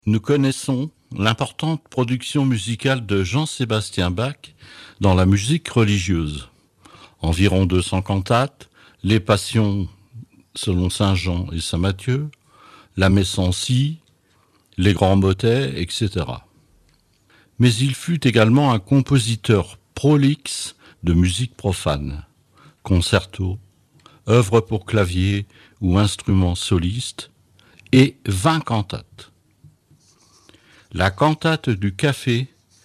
Nous connaissons l'importante production musicale de Jean-Sébastien Bach dans la musique religieuse. Environ 200 cantates, les passions selon saint Jean et saint Matthieu, la messe en si, les grands motets, etc. Mais il fut également un compositeur prolixe de musique profane, concertos, œuvres pour clavier ou instruments solistes, et 20 cantates. La cantate du café,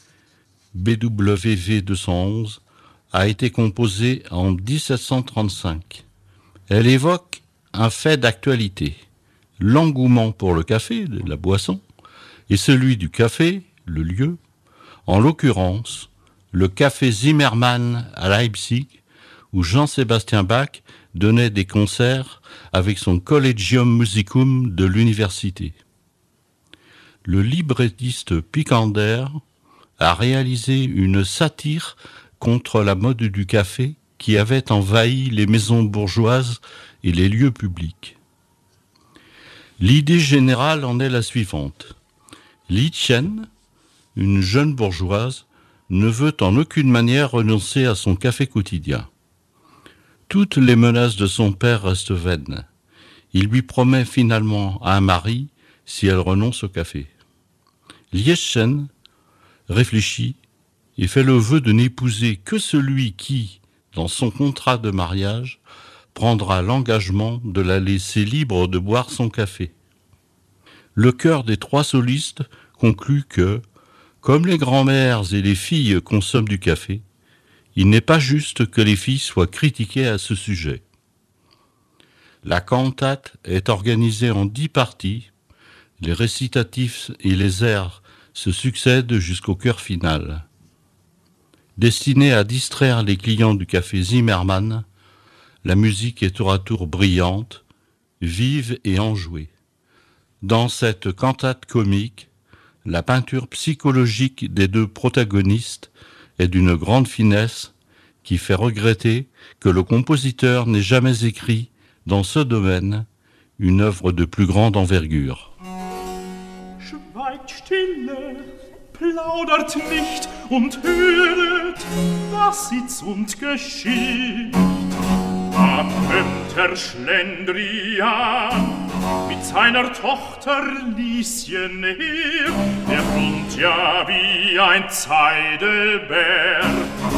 BWV 211, a été composée en 1735. Elle évoque un fait d'actualité, l'engouement pour le café, la boisson, et celui du café, le lieu, en l'occurrence, le café Zimmermann à Leipzig, où Jean-Sébastien Bach donnait des concerts avec son Collegium Musicum de l'université. Le librettiste Picander a réalisé une satire contre la mode du café qui avait envahi les maisons bourgeoises et les lieux publics. L'idée générale en est la suivante. Lietchen, une jeune bourgeoise, ne veut en aucune manière renoncer à son café quotidien. Toutes les menaces de son père restent vaines. Il lui promet finalement un mari si elle renonce au café. Lietchen réfléchit et fait le vœu de n'épouser que celui qui, dans son contrat de mariage, prendra l'engagement de la laisser libre de boire son café. Le chœur des trois solistes conclut que, comme les grands-mères et les filles consomment du café, il n'est pas juste que les filles soient critiquées à ce sujet. La cantate est organisée en 10 parties, les récitatifs et les airs se succèdent jusqu'au chœur final. Destinée à distraire les clients du café Zimmermann, la musique est tour à tour brillante, vive et enjouée. Dans cette cantate comique, la peinture psychologique des deux protagonistes est d'une grande finesse qui fait regretter que le compositeur n'ait jamais écrit, dans ce domaine, une œuvre de plus grande envergure. Schweigt stille, plaudert nicht und hört, was sitzt und geschieht. Da kommt Herr Schlendrian mit seiner Tochter Lieschen her. Der brummt ja wie ein Zeidelbär.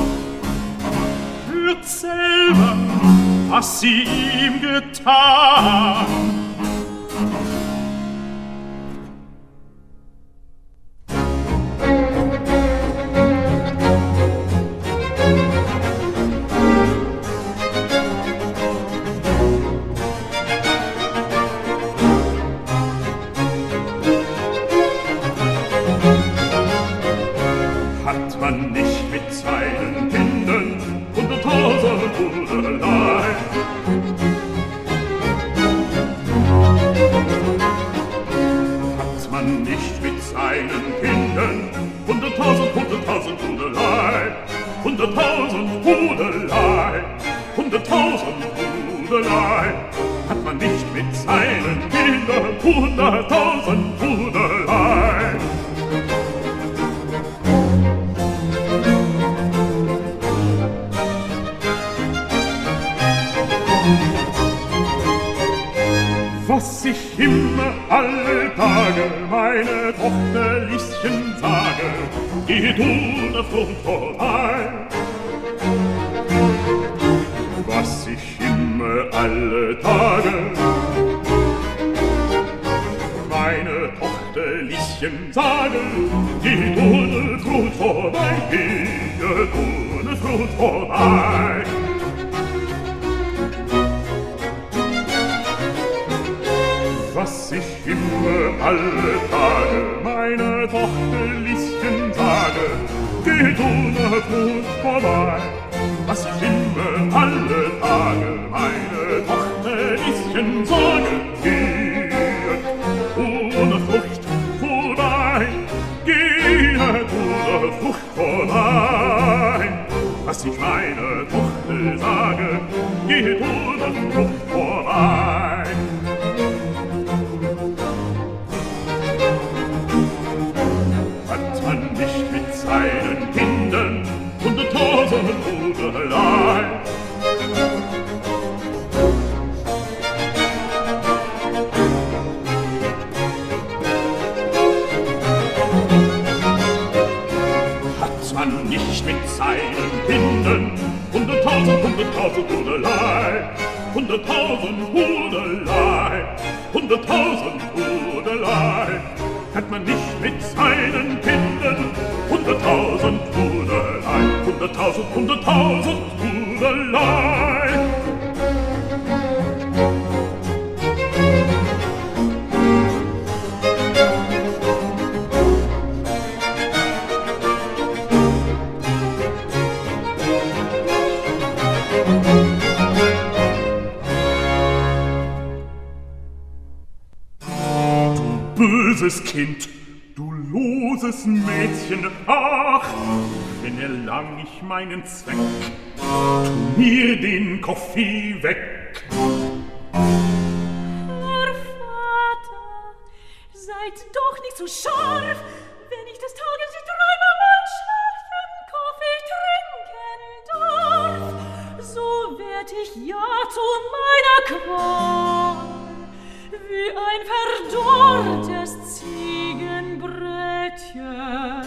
Hört selber, was sie ihm getan. Hat man nicht mit seinen Kindern 100.000 Bruderlein? Hat man nicht mit seinen Kindern 100.000 Bruderlein? 100.000 Bruderlein, 100.000 Bruderlein. Hat man nicht mit seinen Kindern 100.000 Bruderlein? Was ich immer alle Tage meine Tochter Lieschen sage, geht ohne Flucht vorbei. Was ich immer alle Tage meine Tochter Lieschen sage, geht ohne Flucht vorbei, geht ohne Flucht vorbei. Was ich immer alle Tage meiner Tochter Lieschen sage, geht ohne Flucht vorbei. Was ich immer alle Tage meine Tochter Lieschen sage, geht ohne Flucht vorbei, geht ohne Flucht vorbei. Was ich meiner Tochter sage, geht ohne Flucht vorbei. mit seinen Kindern. 100.000, 100.000 Hudelei, 100.000 Hudelei, 100.000 Hudelei. Hat man nicht mit seinen Kindern. 100.000 Hudelei, 100.000, 100.000 Hudelei. Böses Kind, du loses Mädchen, ach, wenn erlang ich meinen Zweck, tu mir den Kaffee weg. Herr Vater, seid doch nicht so scharf, wenn ich des Tages dreimal scharfen Kaffee trinken darf, so werd ich ja zu meiner Qual. Wie ein verdorrtes Ziegenbrettchen.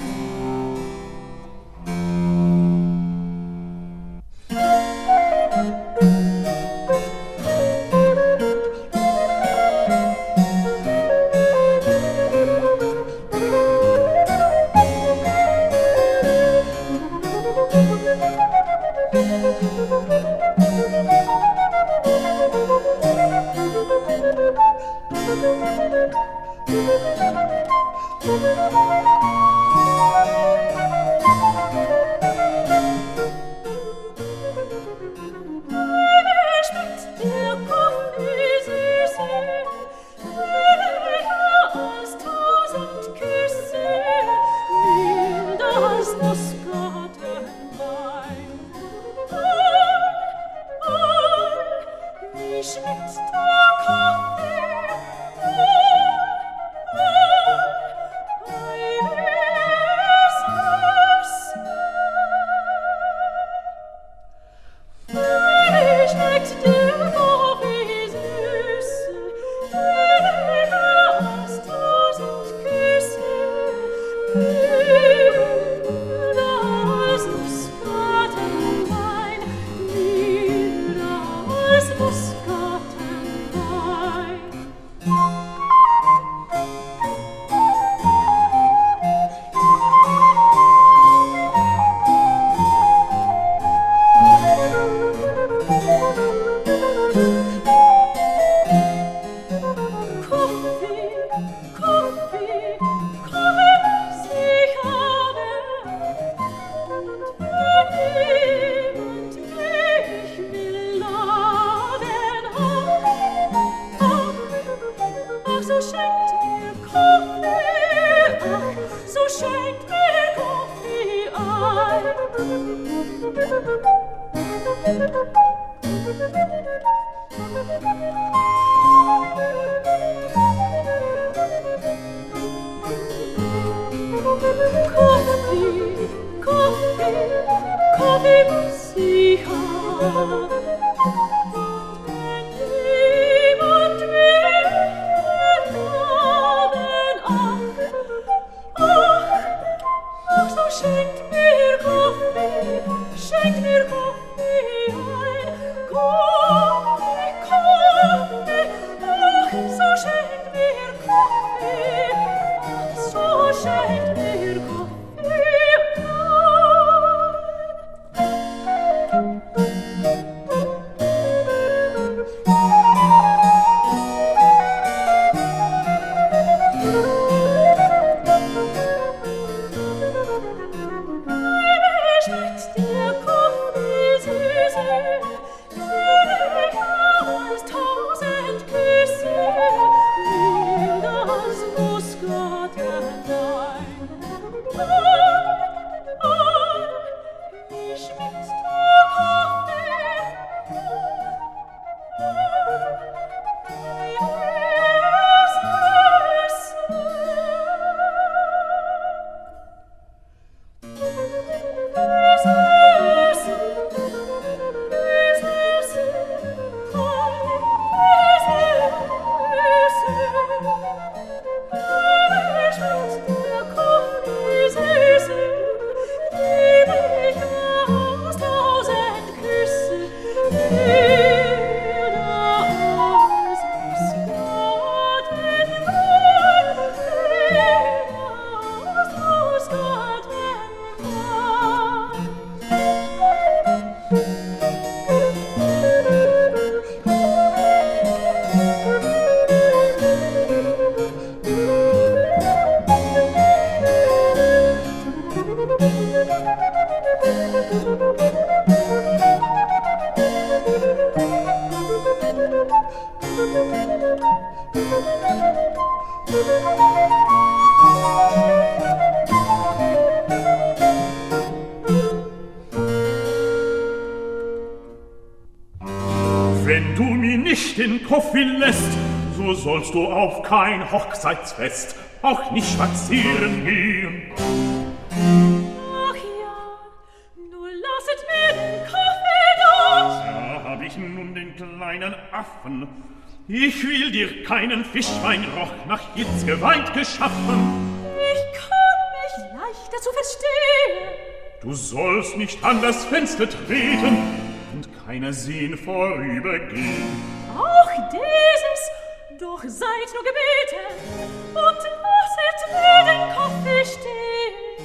Kaffee lässt, so sollst du auf kein Hochzeitsfest auch nicht spazieren gehen. Ach ja, nur lasset mir den Kaffee dort. Da hab ich nun den kleinen Affen. Ich will dir keinen Fischweinroch nach Hitzgeweint geschaffen. Ich kann mich leichter zu verstehen. Du sollst nicht an das Fenster treten und keiner sehen vorübergehen. Auch dieses, doch seid nur gebeten und lasset mir den Kaffee stehen.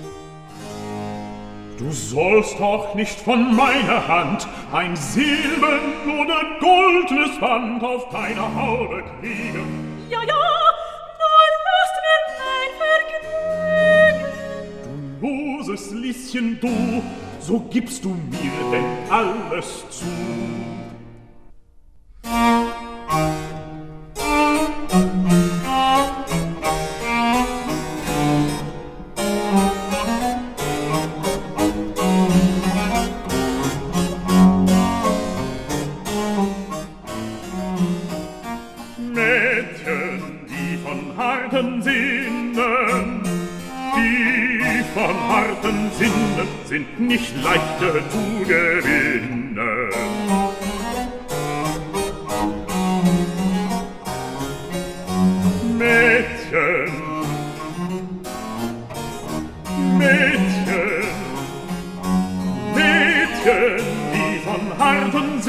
Du sollst auch nicht von meiner Hand ein silbern oder goldnes Band auf deiner Haube kriegen. Ja, ja, nur lasst mir mein Vergnügen. Du loses Lieschen, du, so gibst du mir denn alles zu. Mädchen, die von harten Sinnen, sind nicht leichter zu gewinnen. Mädchen, Mädchen, Mädchen, die von harten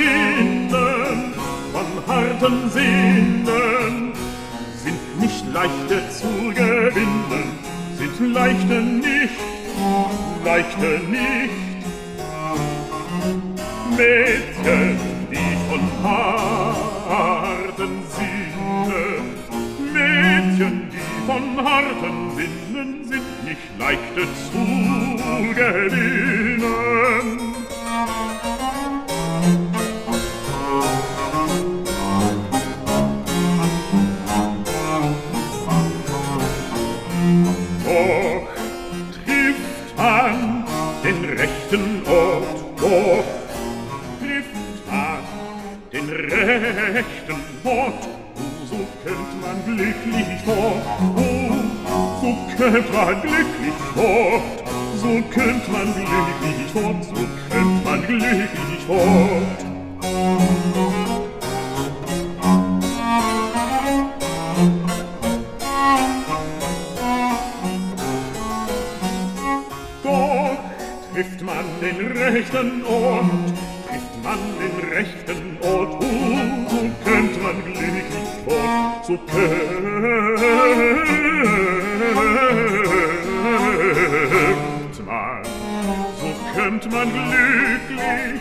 Sinnen, sind nicht leichter zu gewinnen, sind leichter nicht. Mädchen, die von harten Sinnen, Mädchen, die von harten Sinnen sind nicht leichter zu gewinnen. Doch trifft man den rechten Ort, doch trifft man den rechten Ort, so kömmt man glücklich fort, so kömmt man glücklich fort, so kömmt man glücklich fort, so kömmt man glücklich fort. Trifft man den rechten Ort, so kömmt man glücklich fort, so kömmt man glücklich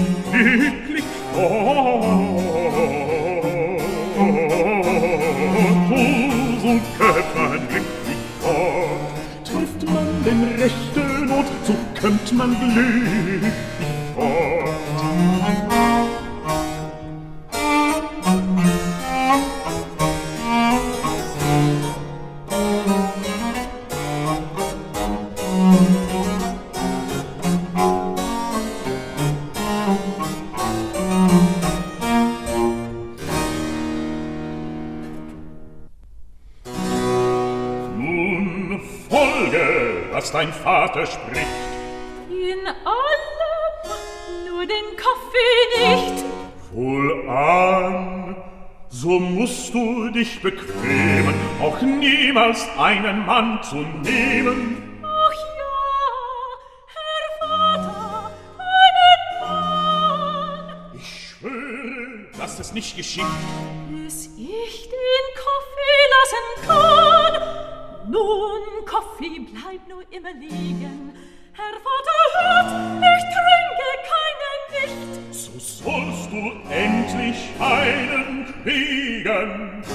fort, so kömmt man glücklich fort. Trifft man den rechten Ort, so kömmt man glücklich fort. Nun folge, was dein Vater spricht. In allem, nur den Kaffee nicht. Wohlan, so musst du dich bequemen, auch niemals einen Mann zu nehmen. Ach ja, Herr Vater, einen Mann. Ich schwöre, dass es nicht geschieht. Bis ich den Kaffee lassen kann. Nun, Kaffee bleibt nur immer liegen. Herr Vater hört, ich trinke keinen nicht. So sollst du endlich einen kriegen.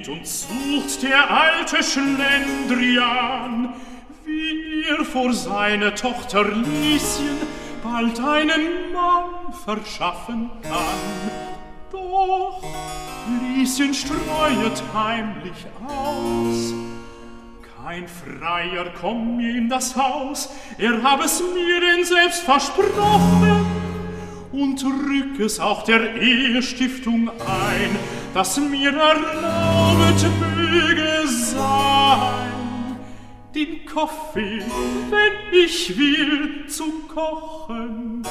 geht und sucht der alte Schlendrian, wie er vor seine Tochter Lieschen bald einen Mann verschaffen kann. Doch Lieschen streuet heimlich aus, kein Freier komm mir in das Haus, er hab es mir denn selbst versprochen, und rück es auch der Ehestiftung ein, dass mir erlaubet möge sein, den Kaffee, wenn ich will, zu kochen.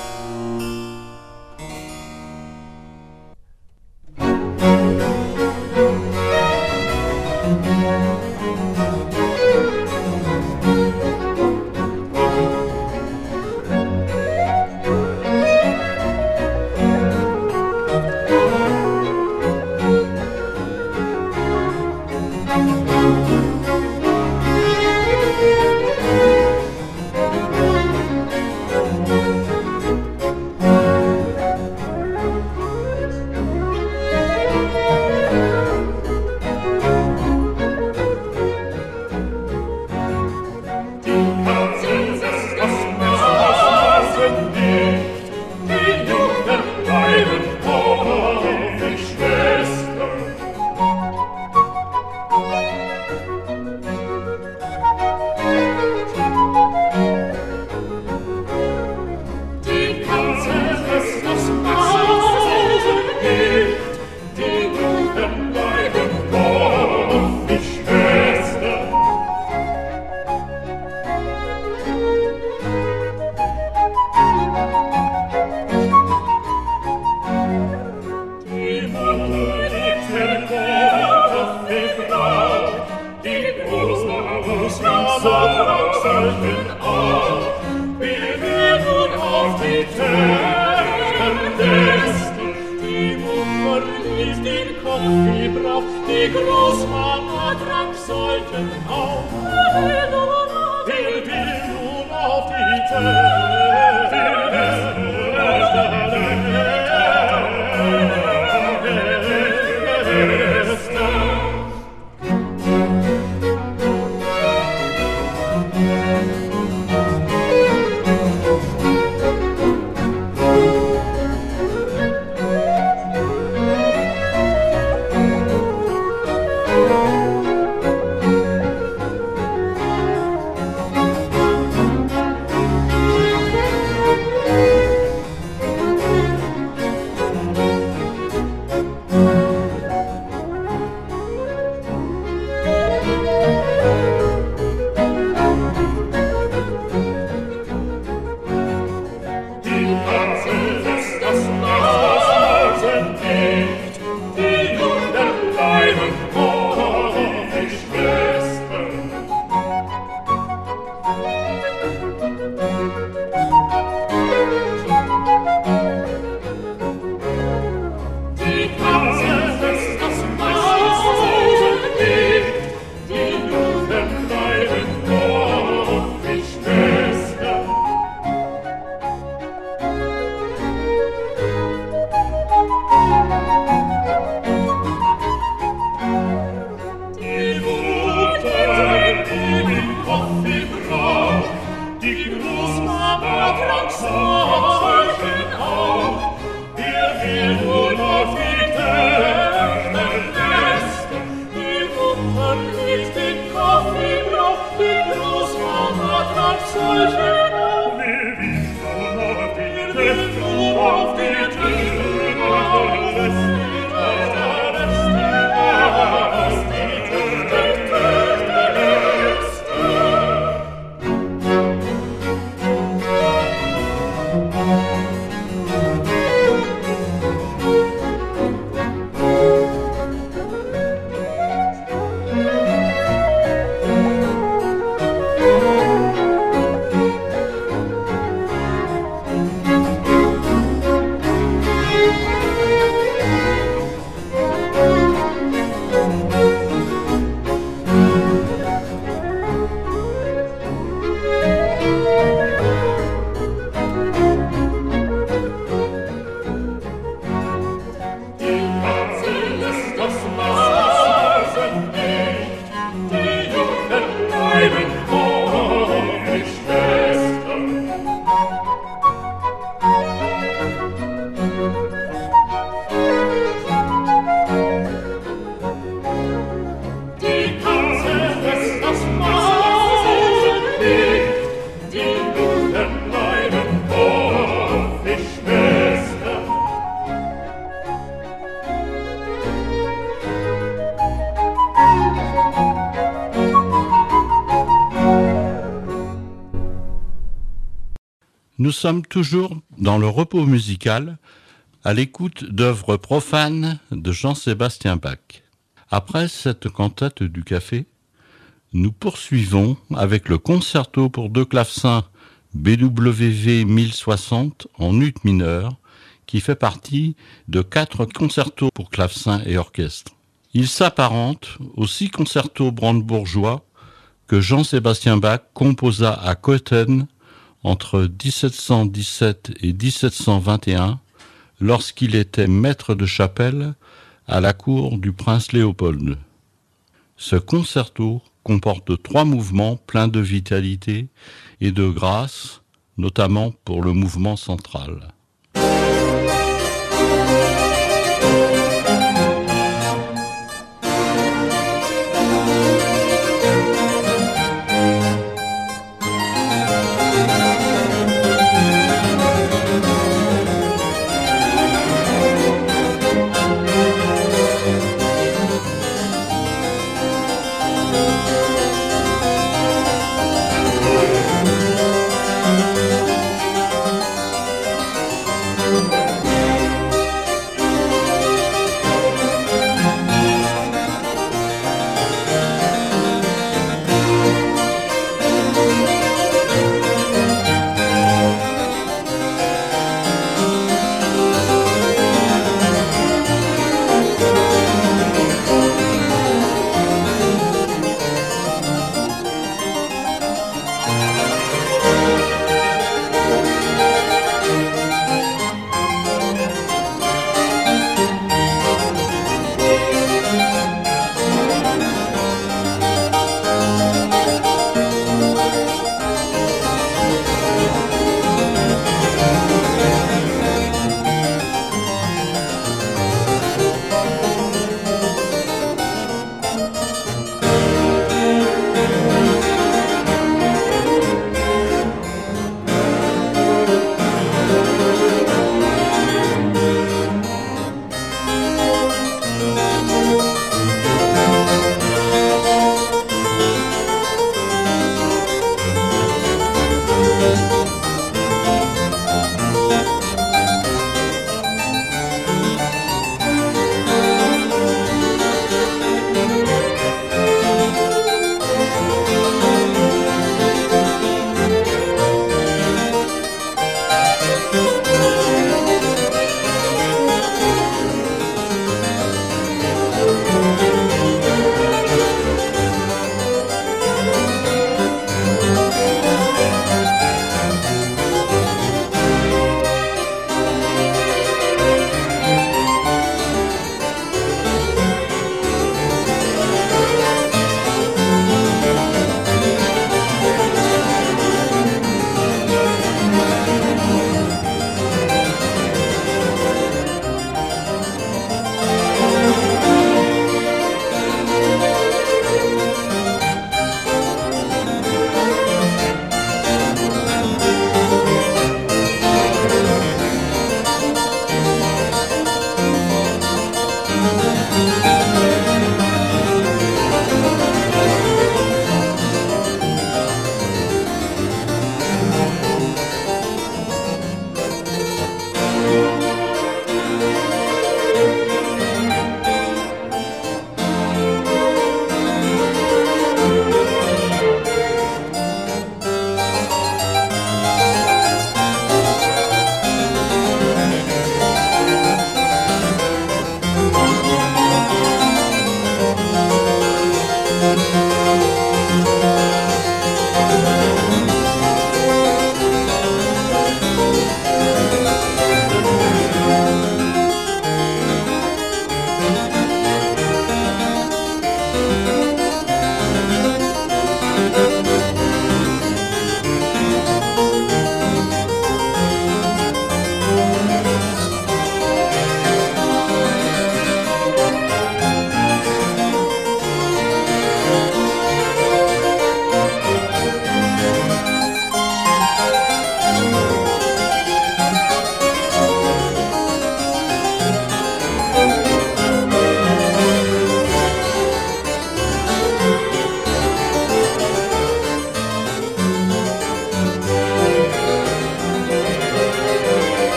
Nous sommes toujours dans le repos musical, à l'écoute d'œuvres profanes de Jean-Sébastien Bach. Après cette cantate du café, nous poursuivons avec le concerto pour deux clavecins BWV 1060 en ut mineur, qui fait partie de 4 concertos pour clavecin et orchestre. Il s'apparente aux 6 concertos brandebourgeois que Jean-Sébastien Bach composa à Cöthen entre 1717 et 1721, lorsqu'il était maître de chapelle à la cour du prince Léopold. Ce concerto comporte 3 mouvements pleins de vitalité et de grâce, notamment pour le mouvement central.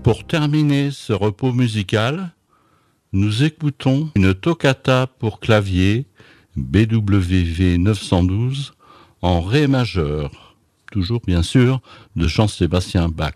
Pour terminer ce repos musical, nous écoutons une toccata pour clavier BWV 912 en Ré majeur, toujours bien sûr de Jean-Sébastien Bach.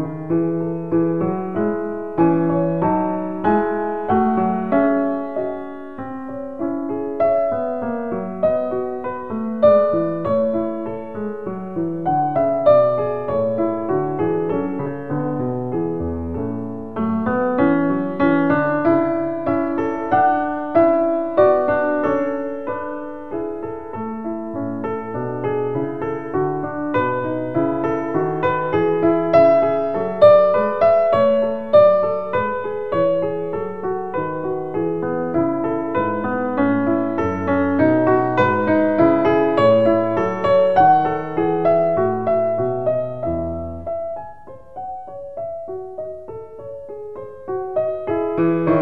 Musik